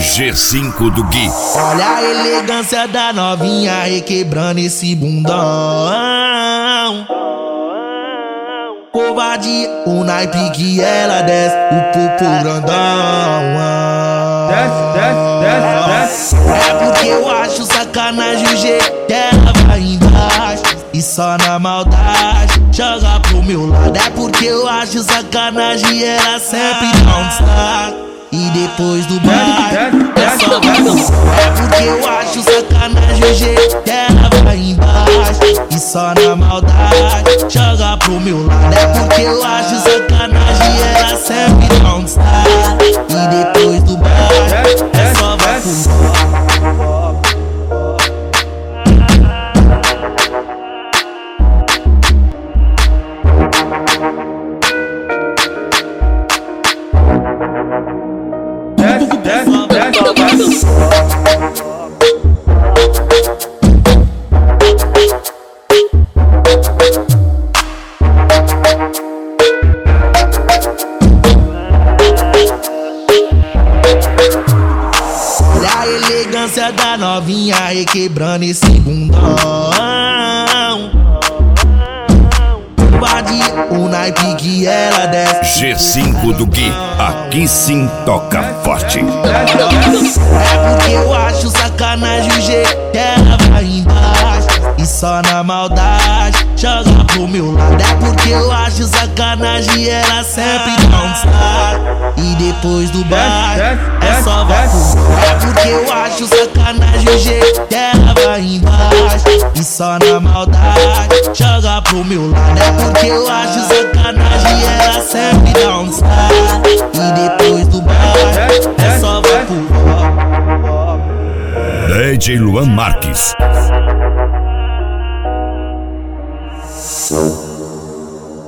G5 do Gui. Olha a elegância da novinha requebrando esse bundão. Covardia, o naipe que ela desce, o popo grandão. Desce. É porque eu acho sacanagem o jeito que ela vai embaixo e só na maldade joga pro meu lado. É porque eu acho sacanagem ela sempre dá um destaque. E depois do baile é só vacilo. É porque eu acho sacanagem o jeito que ela vai embaixo e só na maldade joga pro meu lado. É porque eu acho sacanagem ela sempre dá um destaque. E depois do baile é só vacilo. Olha a elegância da novinha requebrando esse bundão. Covardia, o naipe que ela desce. G5 do Gui, aqui sim toca forte. É porque eu acho sacanagem o jeito que ela vai embaixo e só na maldade joga pro meu lado. É porque eu acho sacanagem ela sempre dá um destaque. E depois do baile é só vacilo. É porque eu acho sacanagem o jeito que ela vai embaixo e só na maldade joga pro meu lado. É porque eu acho sacanagem ela sempre dá um destaque. E depois do baile é só vacilo. DJ Luan Marques.